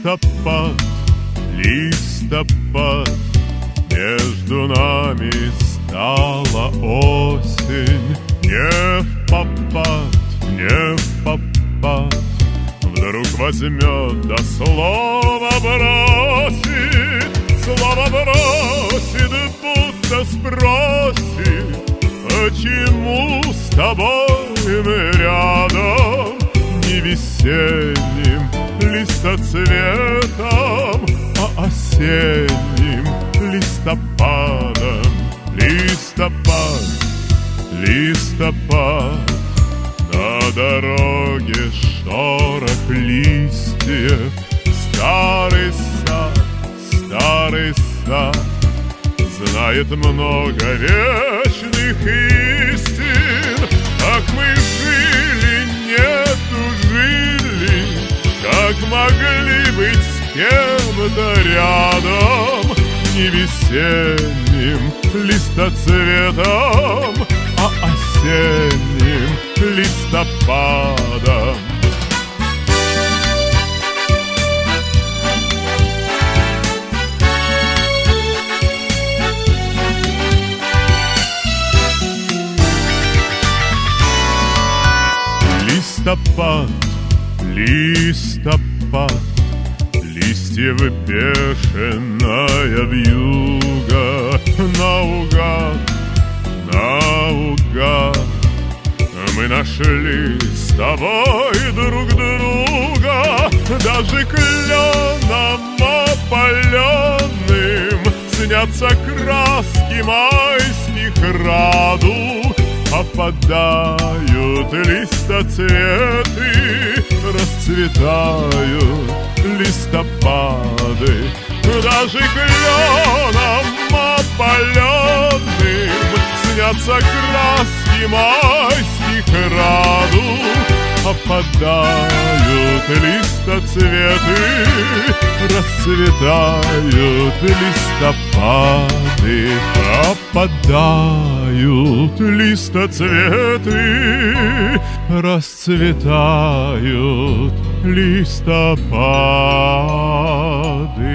Листопад, листопад, между нами стала осень. Не в попад, не в попад, вдруг возьмет да слово бросит. Слово бросит, будто спросит: почему с тобой мы рядом? Не весенним листоцветом, а осенним листопадом. Листопад, листопад, на дороге шорох листьев. Старый сад знает много вечных истин. Как мы жили, не тужили, как могли быть с кем-то рядом. Не весенним листоцветом, а осенним листопадом. Листопад, листопад, листьев бешеная вьюга. Наугад, наугад мы нашли с тобой друг друга. Даже кленом опаленным снятся краски майских радуг. Опадают листоцветы, расцветают листопады. Даже кленом опаленным снятся краски майских радуг. Опадают листоцветы, расцветают листопады. Опадают листоцветы, расцветают листопады.